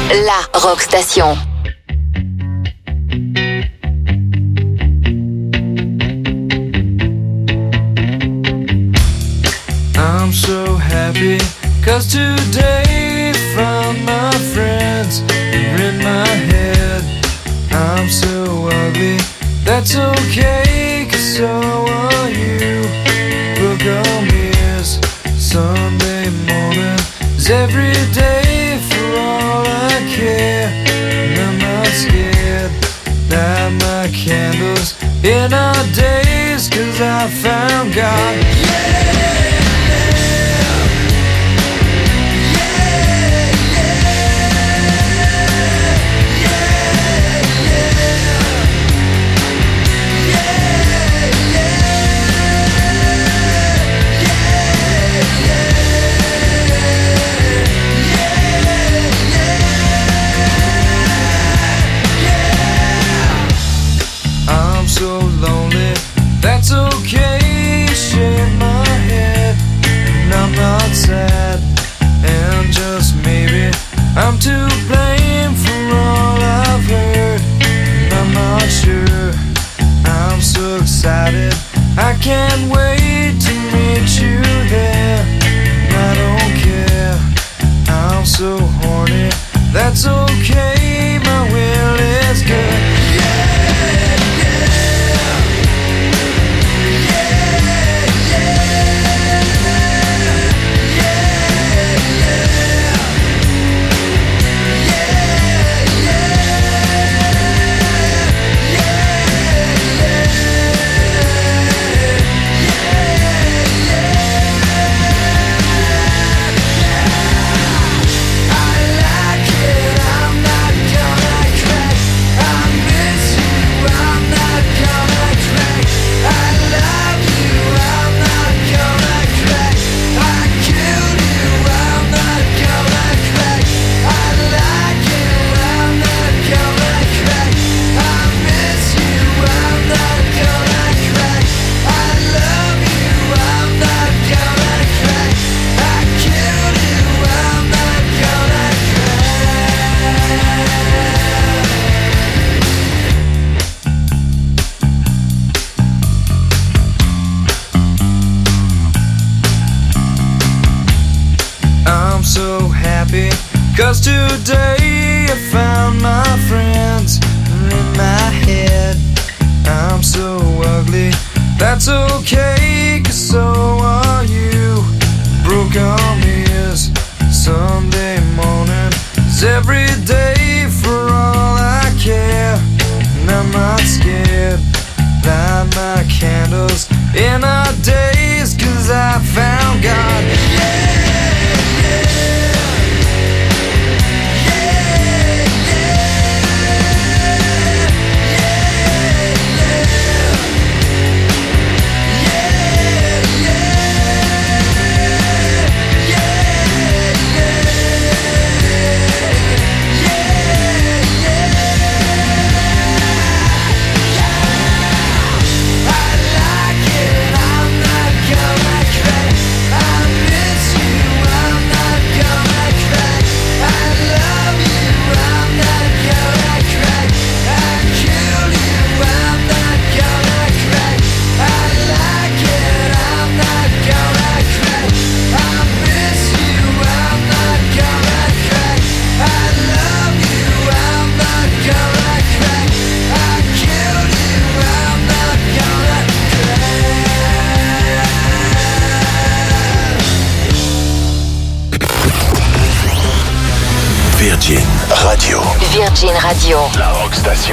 la Rock Station. I'm so happy, 'cause today found my friends are in my head. I'm so ugly, that's okay, 'cause so are you. Book on mirrors, Sunday morning is every day for all I care. And I'm not scared, light my candles in our days, 'cause I found God. Yeah! So lonely, that's okay, shake my head, and I'm not sad, and just maybe I'm to blame for all I've heard, and I'm not sure, I'm so excited, I can't wait to meet you there, and I don't care, I'm so horny, that's okay, my will is good, yeah! So happy, 'cause today I found my friends in my head. I'm so ugly, that's okay, 'cause so are you. Broke on ears, Sunday morning is every day for all I care. And I'm not scared, light my candles in our days, 'cause I found God. Yeah! Virgin Radio. Virgin Radio. La Rock Station.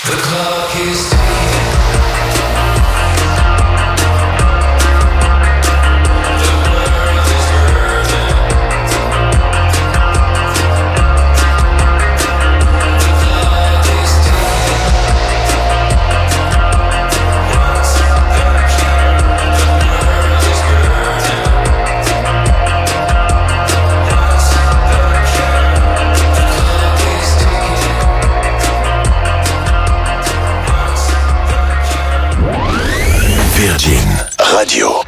Radio.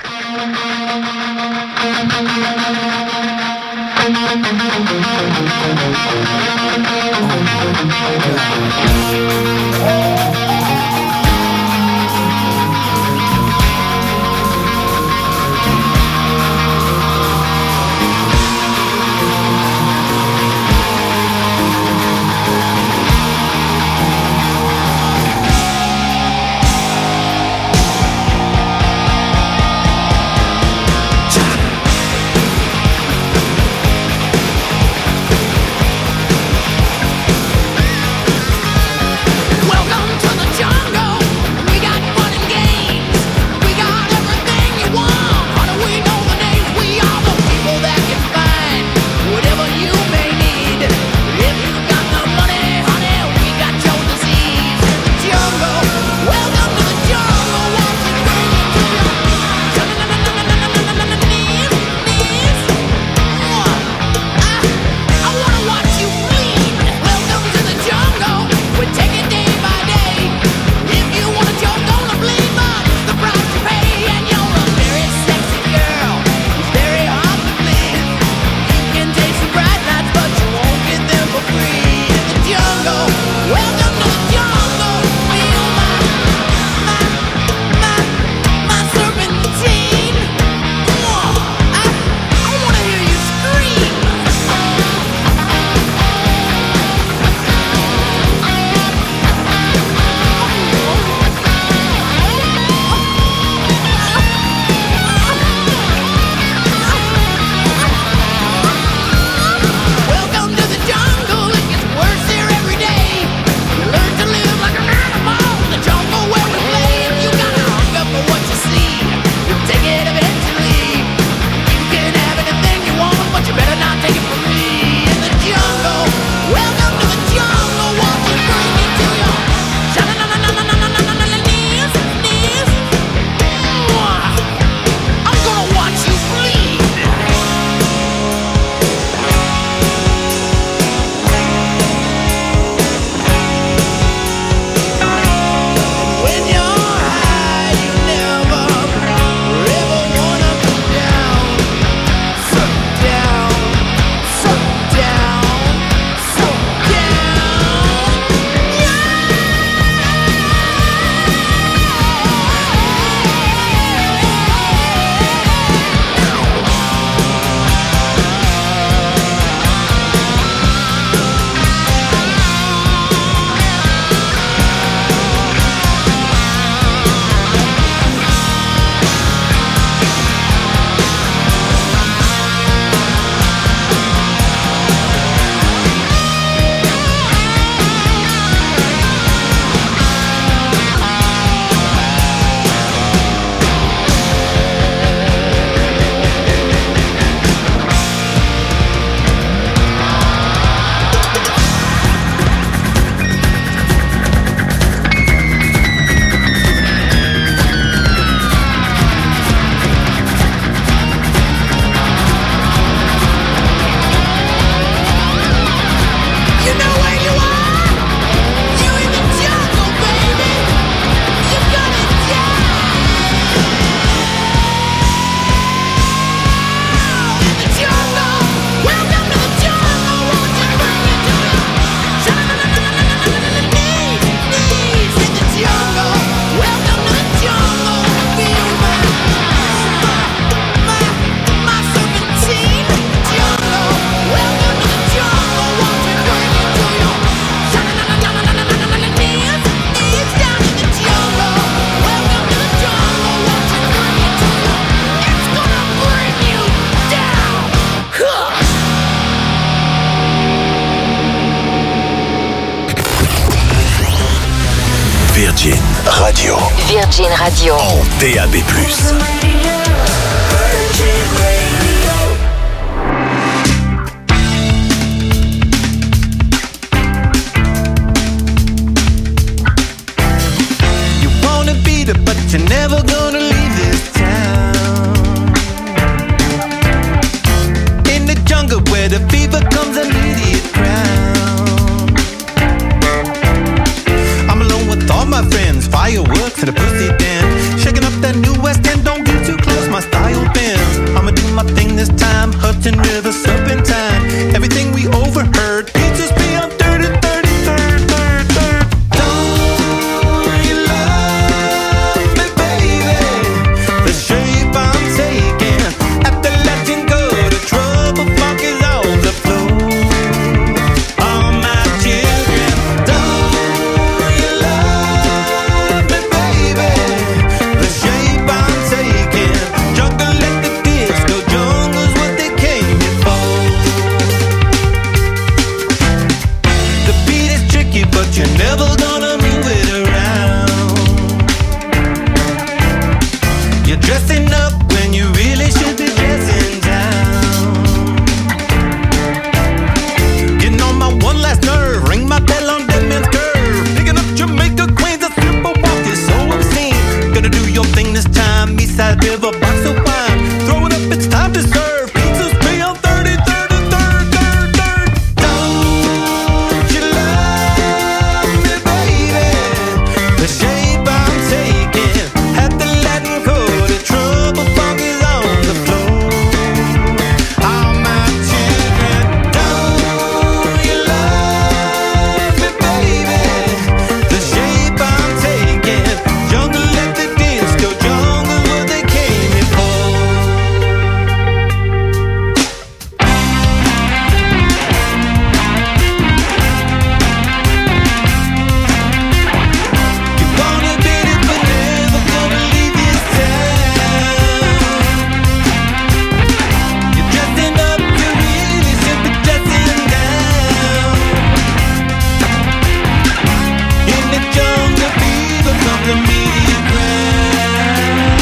Welcome to Virgin Radio. Virgin Radio. En DAB+. You wanna beat it, but you're never gonna leave this town. In the jungle where the fever comes immediate crown. I'm alone with all my friends, fireworks and a pussy dance. Shaking up that new West End, don't get too close, my style bends. I'ma do my thing this time, Hudson River, serpentine. Everything we overheard, pizzas be on 33rd. Don't you love me, baby? The shape I'm taking, after letting go, the trouble funk is on the floor. All my children, don't you love me, baby? The shape I'm taking, jungle at the disco, jungle's what they came here for. The beat is tricky, but you're never gonna move it around. You're dressing up when you really should be dressing down. Getting on my one last nerve, ring my bell on Dead Man's Curve. Picking up Jamaica Queens, a simple walk is so obscene. Gonna do your thing this time, Eastside River, box of wine. Throw it up, it's time to serve. Pizzas be on 33rd and 3rd. Don't you love me, baby? The shape I'm taking, had to let go. The trouble funk is on the floor. All my children, don't you love me, baby? The shape I'm taking, jungle at the disco, jungle's what they came here for. You wanna beat it, but never gonna leave this town. You're dressing up, you really should be dressing down. In the jungle, fever comes immediate crown.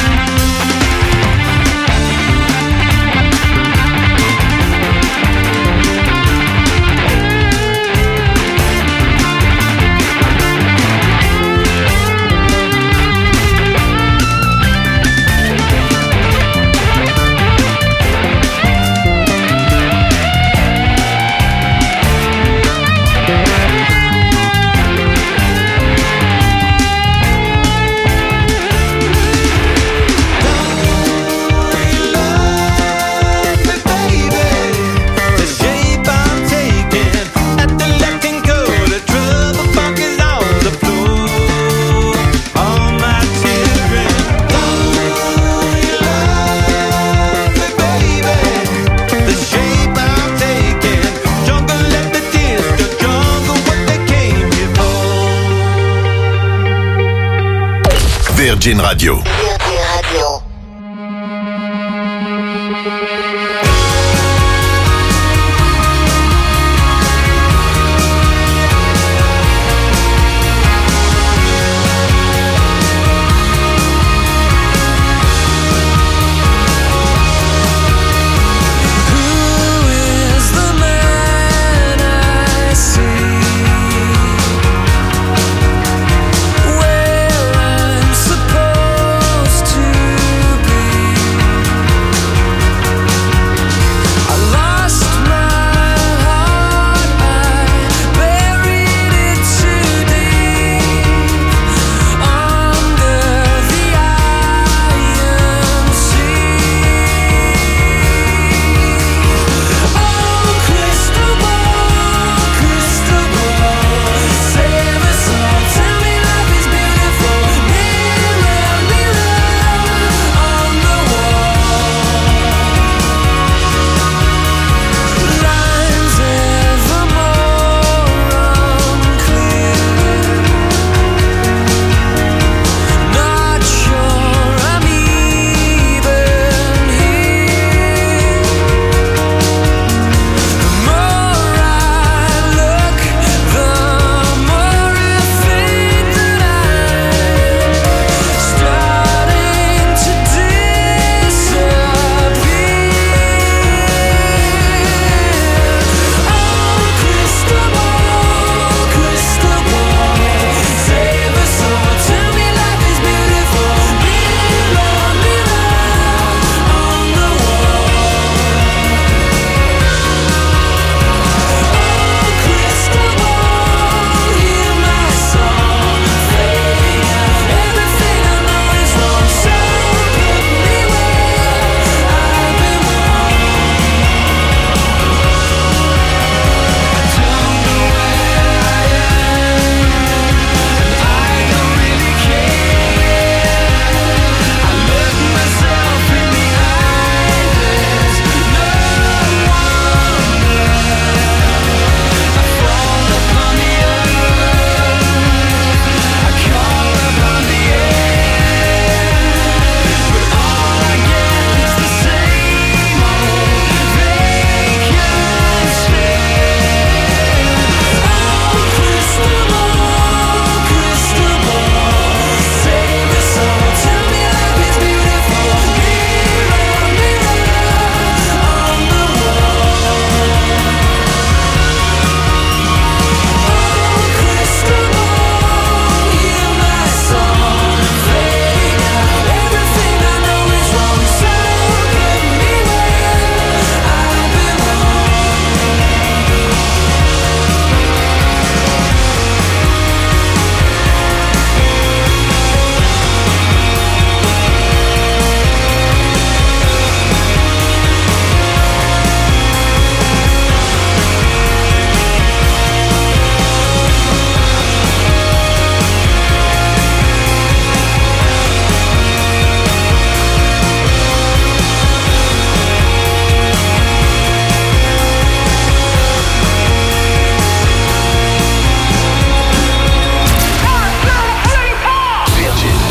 The shape I'm taking, after letting go, the trouble funk is on the floor. All my children, don't you love me, baby? The shape I'm taking, jungle at the disco, jungle what they came here for. Virgin Radio. Virgin Radio. Who is the man I see? Where I'm supposed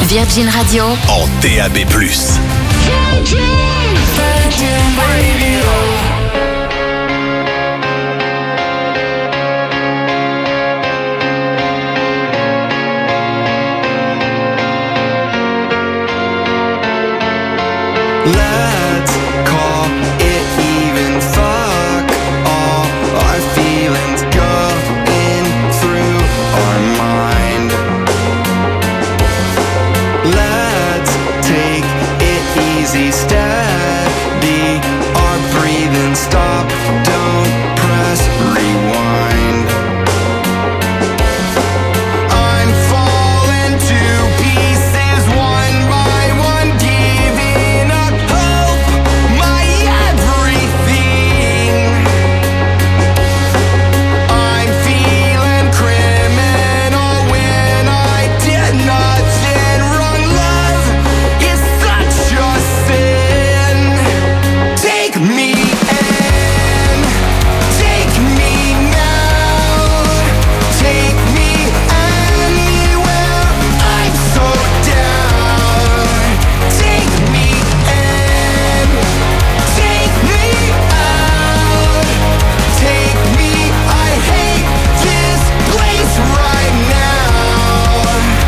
Virgin Radio. En DAB+. Let's call it even. Fuck all our feelings going through our mind. Let's take it easy, steady our breathing. Stop, don't press rewind. I'm falling to pieces one by one, giving up hope, my everything. I'm feeling criminal when I did nothing wrong. Love is such a sin. Take me in, take me now, take me anywhere. I'm so down. Take me in, take me out, take me. I hate this place right now.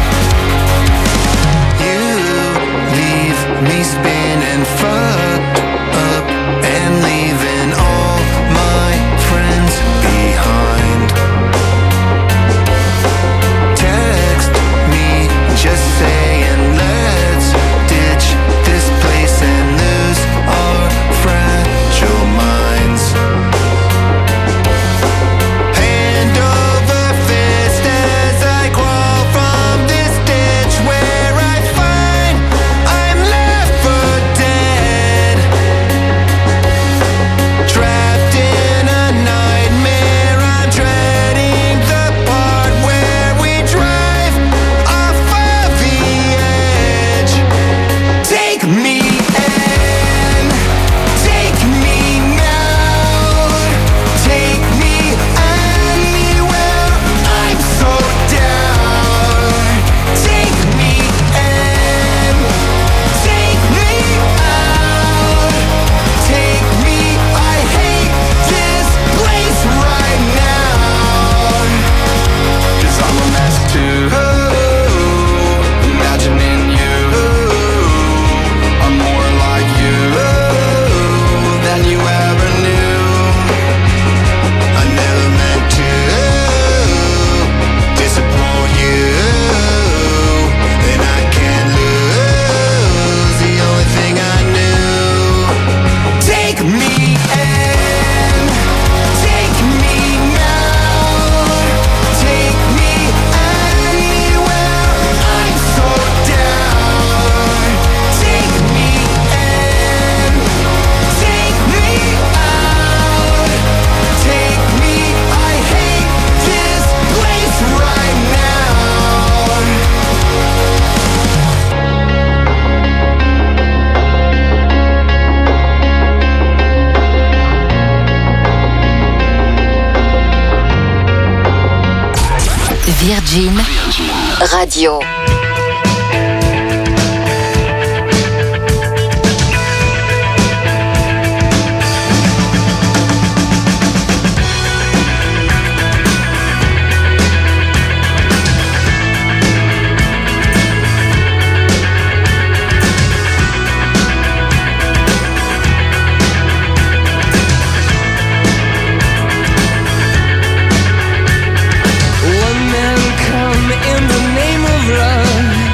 You leave me spinning, fucked up and leaving all my friends behind. Text me just saying let's ditch this place and lose our fragile minds. Hand over fist as I crawl from this ditch where I find I'm left for dead. Trapped in a nightmare, I'm treading the part where we drive off of the edge. Take me in, take me now, take me anywhere. I'm so down. Take me in, take me out, take me. I hate this place right now. 'Cause I'm a mess too. Imagining you, I'm more like you than you ever knew. I never meant to disappoint you, and I can't lose the only thing I knew. Take me in, take me now, take me anywhere. I'm so down. Take me in, take me out, take me. I hate this place right now. Virgin Radio. One man come in the name of love.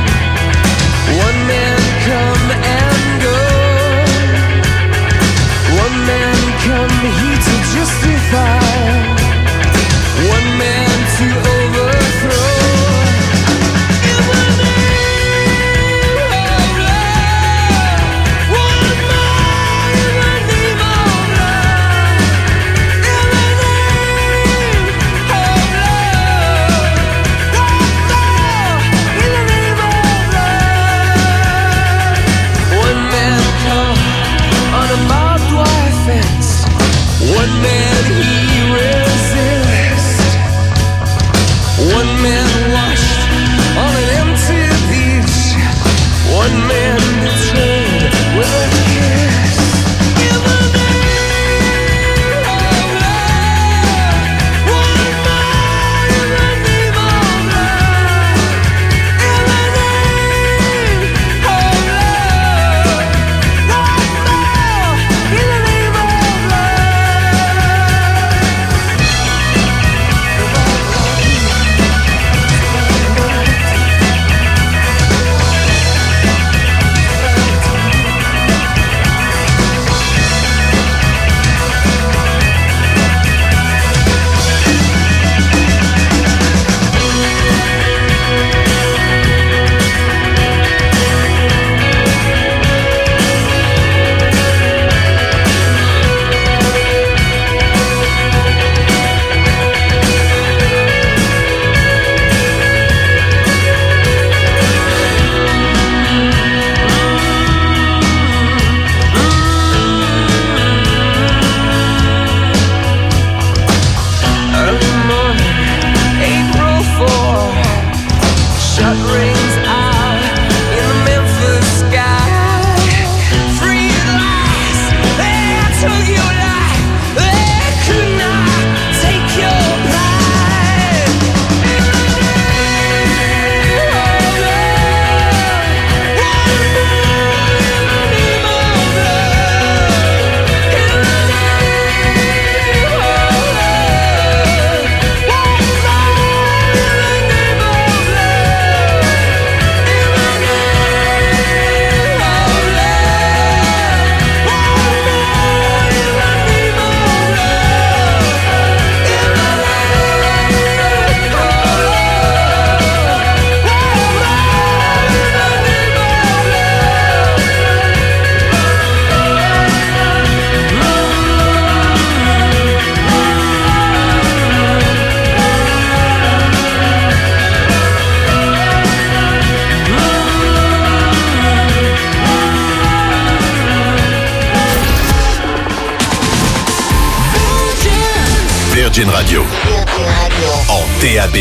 Virgin Radio. En DAB+.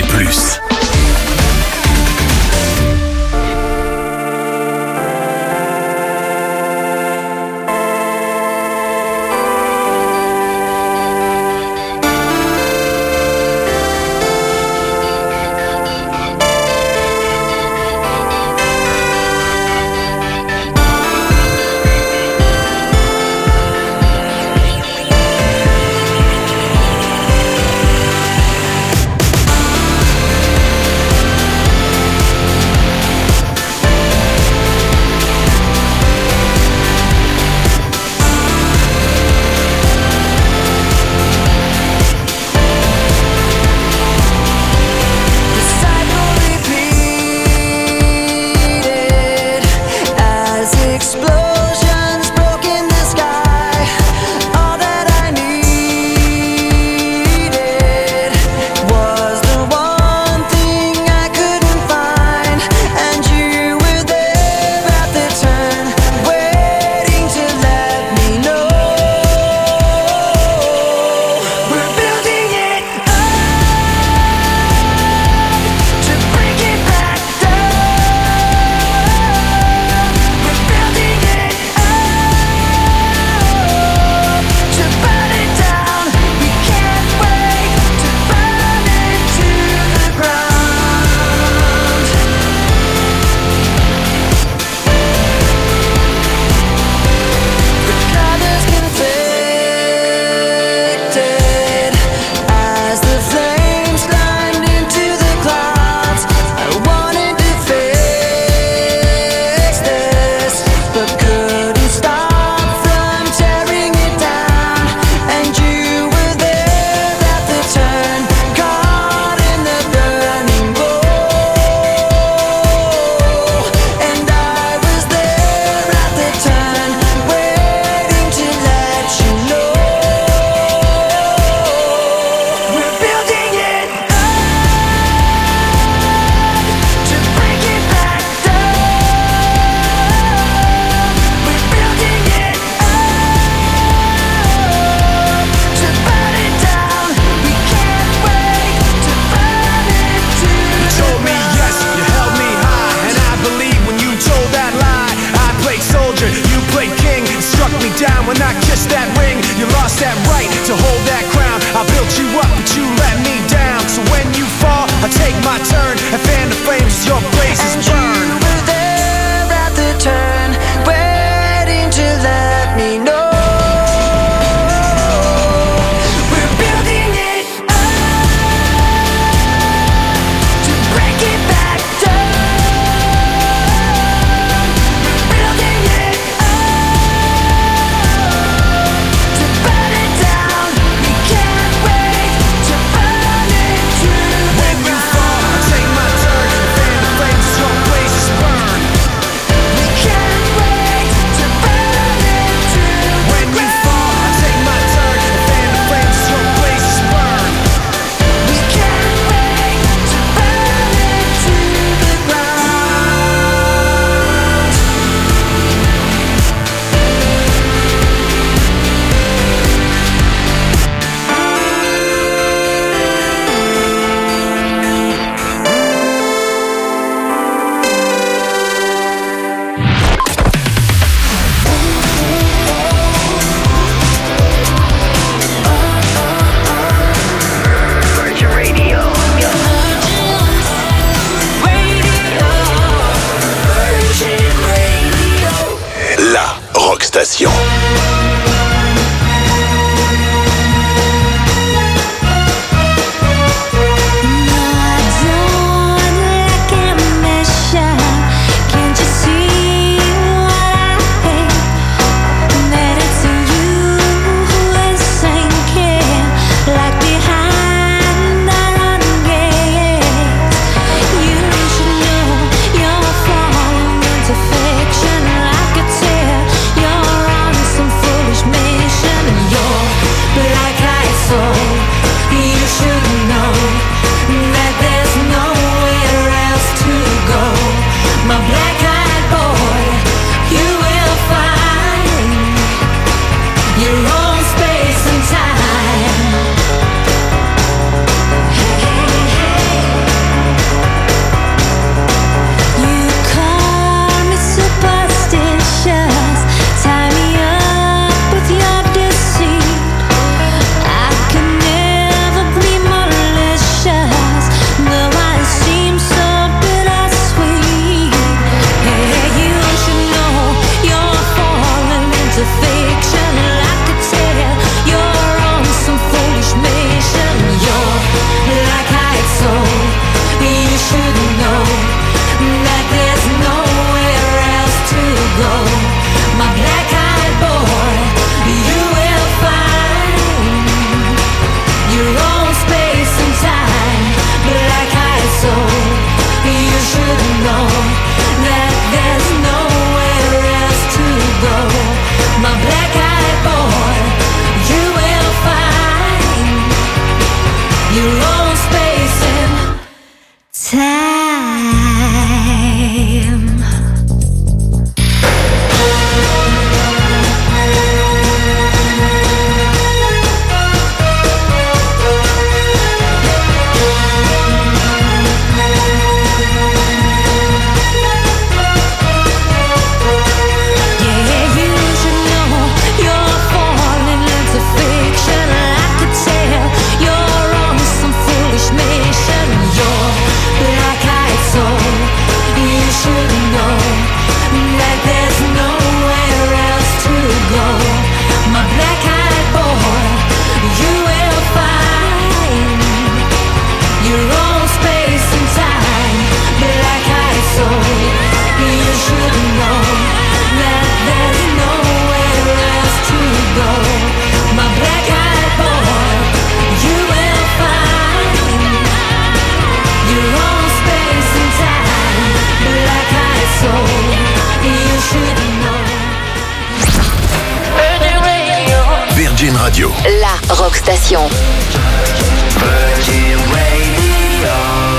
Virgin Radio. La Rock Station. Virgin Radio.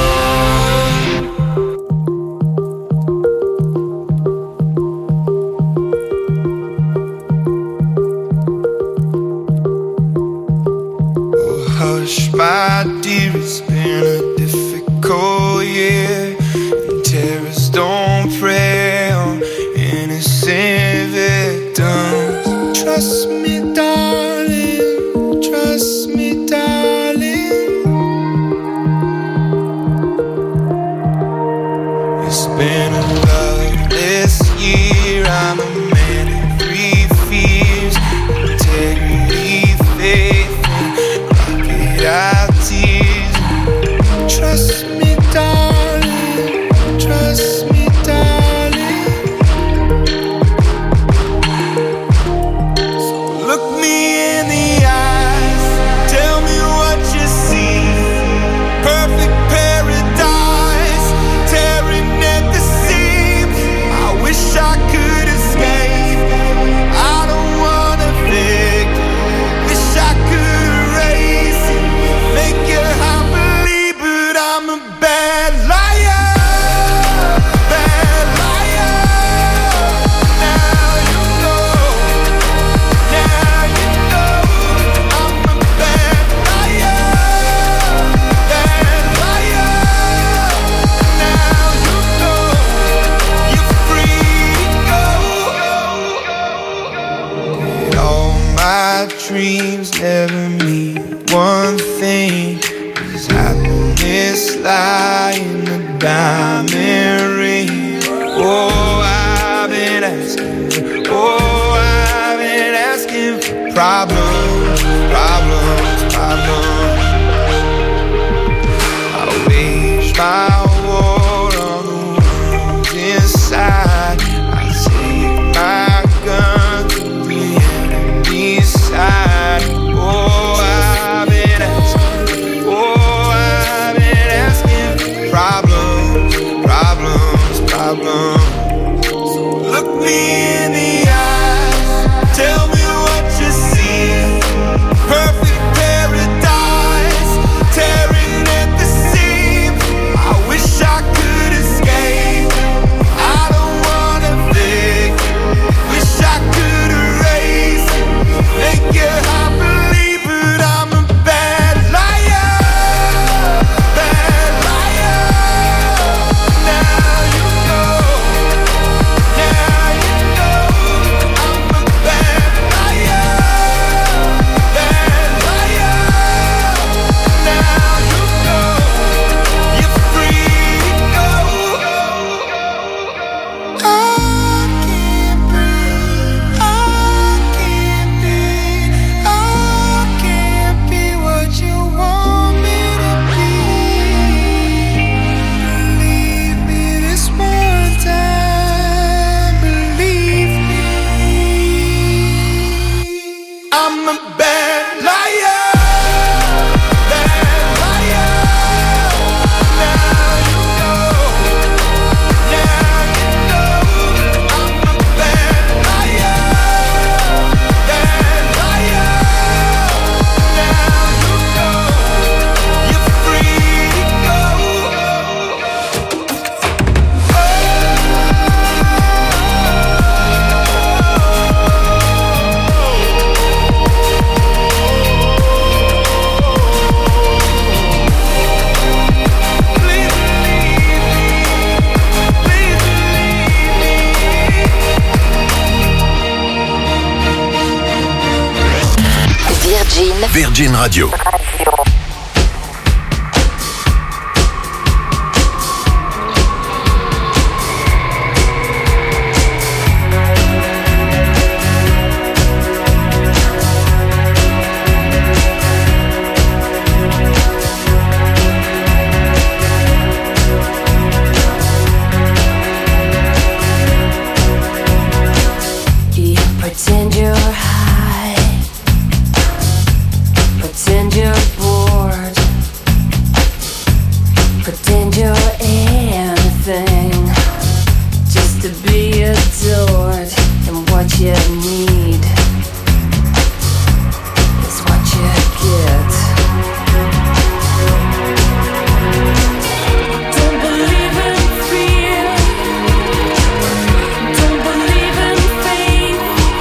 Oh, hush, my dear, it's been a difficult year. And terrorists don't prey on innocent victims. Trust me, darling. Trust me, darling. It's been a loveless year. I'm a man of three fears: integrity, faith, and crocodile tears. Trust me, darling. Trust me, darling. So look me in the eyes. Tell me what you see. Perfect paradise, tearing at the seams. I wish I could escape. I don't wanna think. Wish I could erase it, make your heart believe, but I'm a bad liar. Bad liar. Now you know. Now you know. I'm a bad liar. Bad liar. Now you know. You're free to go. And all my dreams never mean one thing. 'Cause happiness lie in the diamond ring. Oh, I've been asking. Oh, I've been asking for problems, problems, problems. I wage my war on the ones inside. I take my gun to the enemy's side. Oh, I've been asking. Oh, I've been asking for problems, problems, problems. So look me in the eyes. Tell me what you see. Perfect paradise, tearing at the seams. I wish I could escape. I don't wanna think. Wish I could erase it, make your heart believe, but I'm a bad liar. Bad liar. Now you know. Now you know. I'm a bad liar. Bad liar. Now you know. You're free to go. I can't breathe. I can't be. I can't be what you want me to be. Believe me this one time. Believe me. I'm a bad liar. Bad liar. Now you know. Now you know. I'm a bad liar. Bad liar. Now you know. You're free to go. Please believe me. Please believe me. Virgin Virgin Radio. You pretend you're high, pretend you're bored, pretend you're anything, just you need is what you get. Don't believe in fear. Don't believe in faith.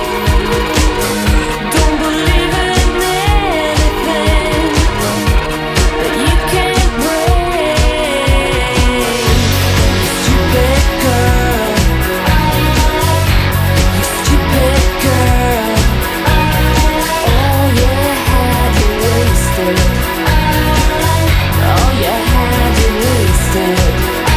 Don't believe in anything that you can't break. Stupid girl. Stupid girl. All you had, you wasted. All you had, you wasted.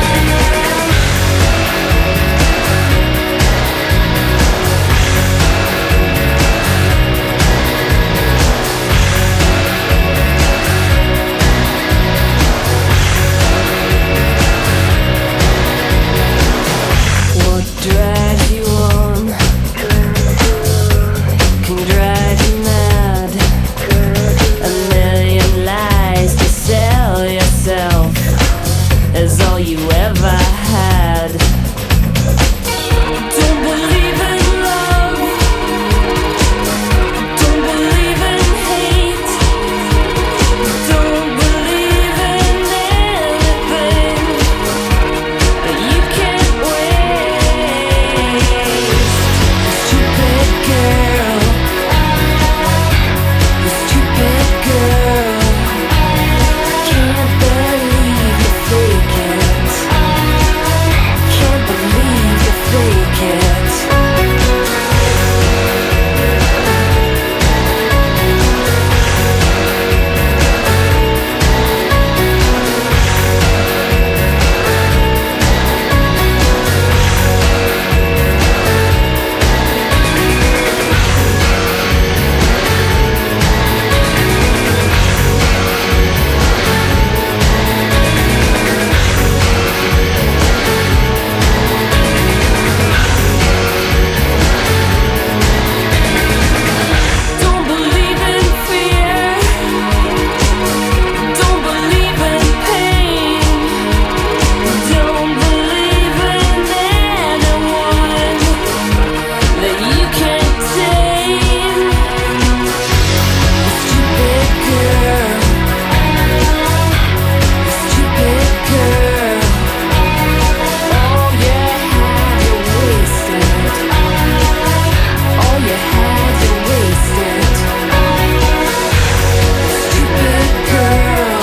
What drives you on can drive you mad. A million lies to sell yourself is all you ever had. Don't believe in love. Don't believe in hate. Don't believe in anything that you can't waste. Stupid girl. Stupid girl. Can't believe you fake it. Can't believe you fake it. Don't believe in fear. Don't believe in pain. Don't believe in anyone that you can't tame. Stupid girl. Stupid girl. All you had, you wasted. All you had, you wasted. Stupid girl.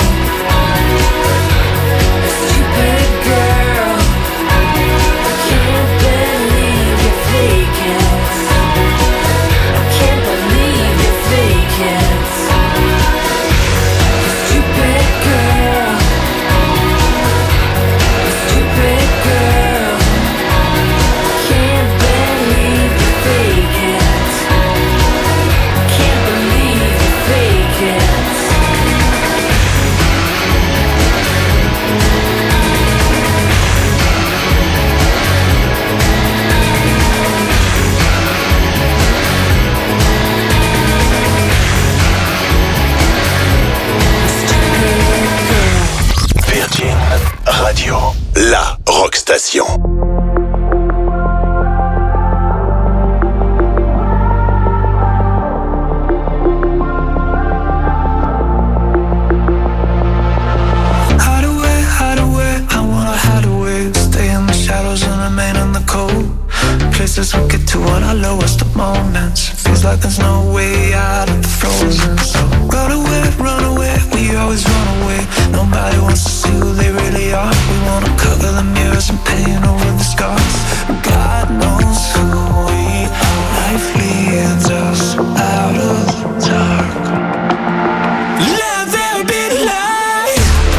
Stupid girl. Can't believe you fake it. Can't believe you fake it. Stupid girl. Stupid girl. Can't believe you fake it. Can't believe you fake it. Virgin Radio, la rock station. Hide away, I wanna hide away. Stay in the shadows and remain in the cold. Places we get to on our lowest of moments. Feels like there's no way out of the frozen. So run away, we always run away. Nobody wants to see who they really are. We wanna cover the mirrors and paint over the scars. God knows who we are. Life leads us out of the dark. Let there be light.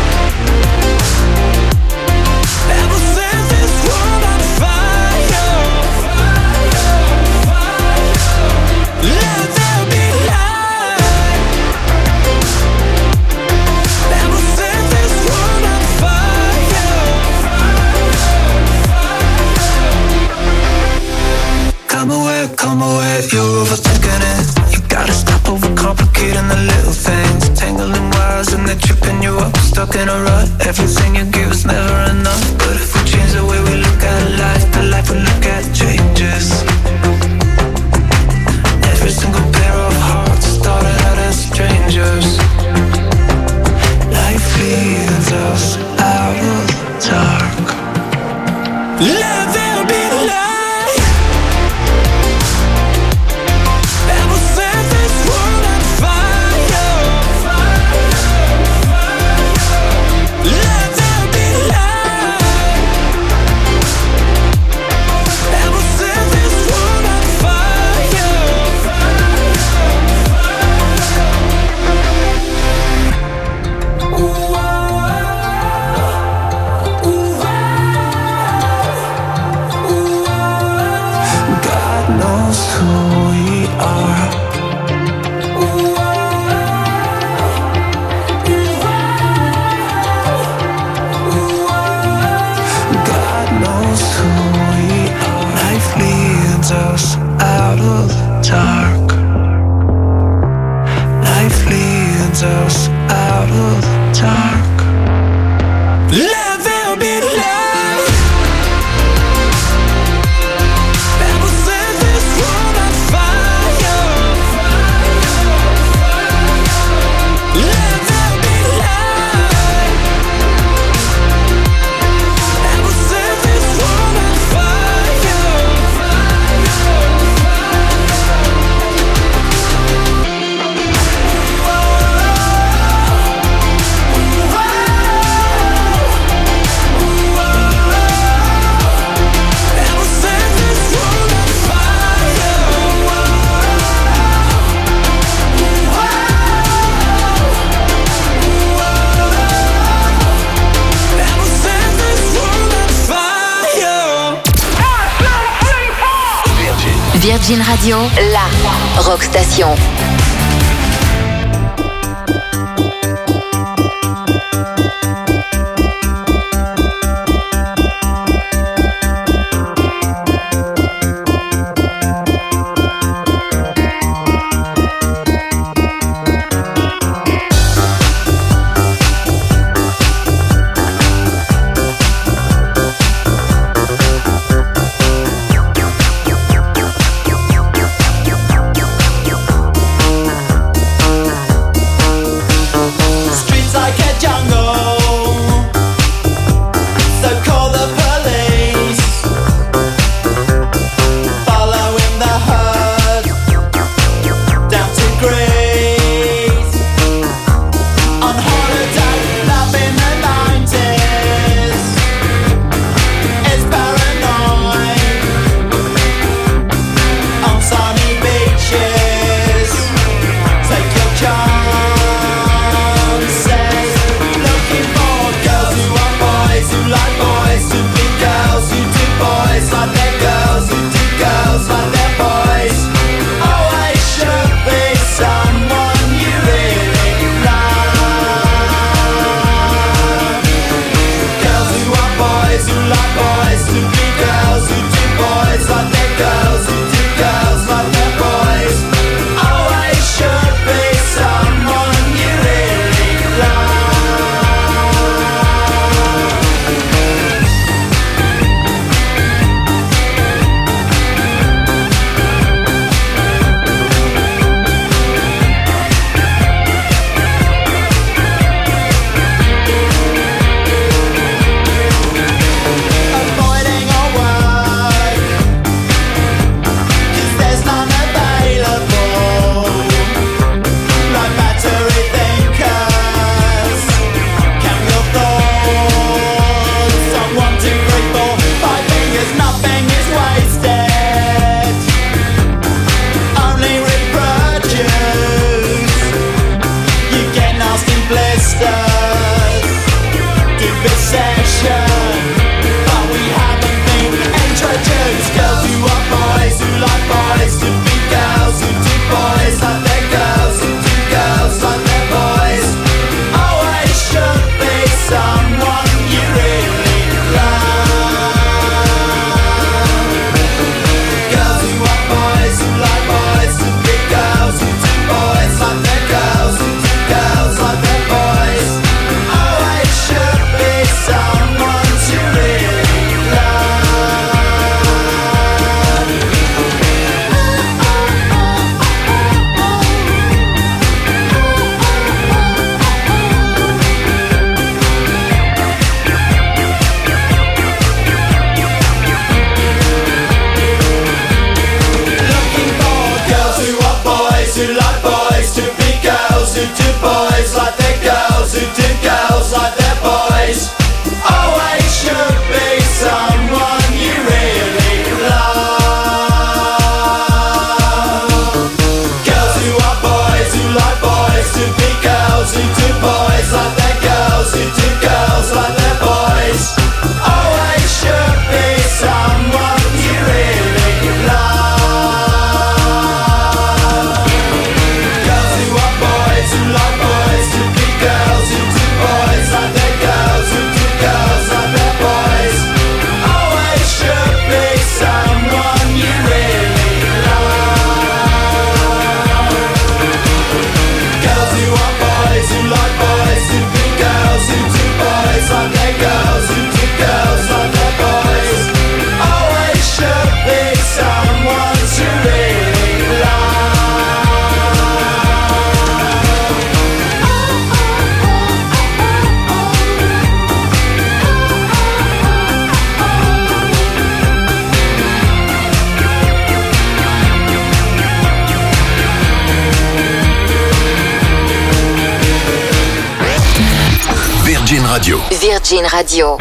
Ever since this world on fire, let there be light. Let there be light. And we'll set this world on fire. Let there be light. And we'll set this world on fire. God knows who we are. God knows who we are. Life leads us out of the dark. Life leads us out of the dark. Let there be light. And we'll set this world on fire. Let there be light. And we'll set this world on fire. And we'll set this world on fire. And we'll set this world on fire. Virgin Radio, la rock station. Radio. Virgin Radio.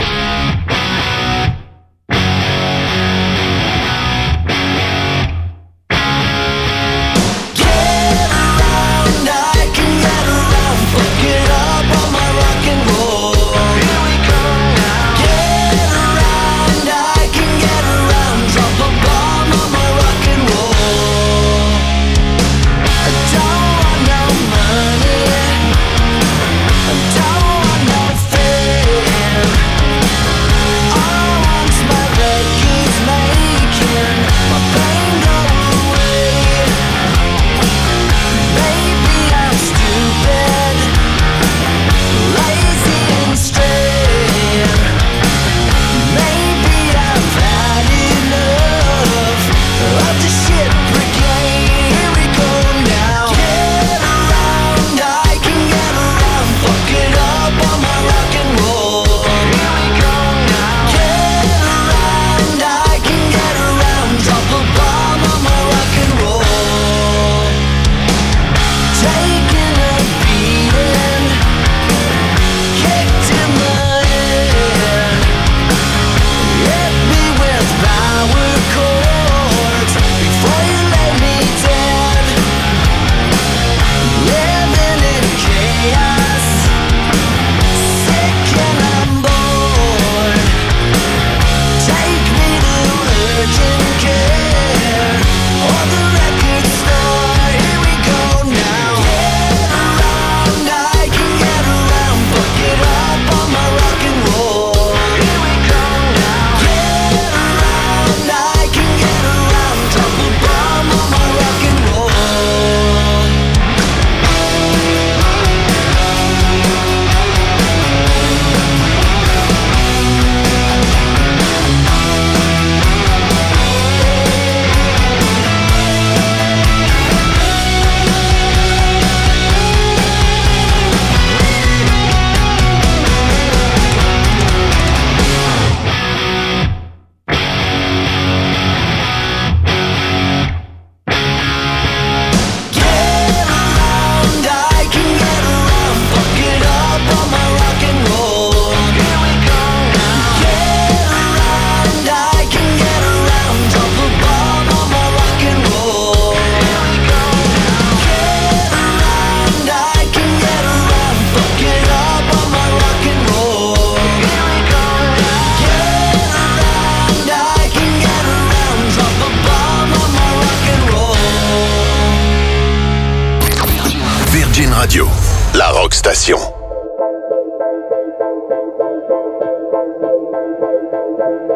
Radio, la Rock Station.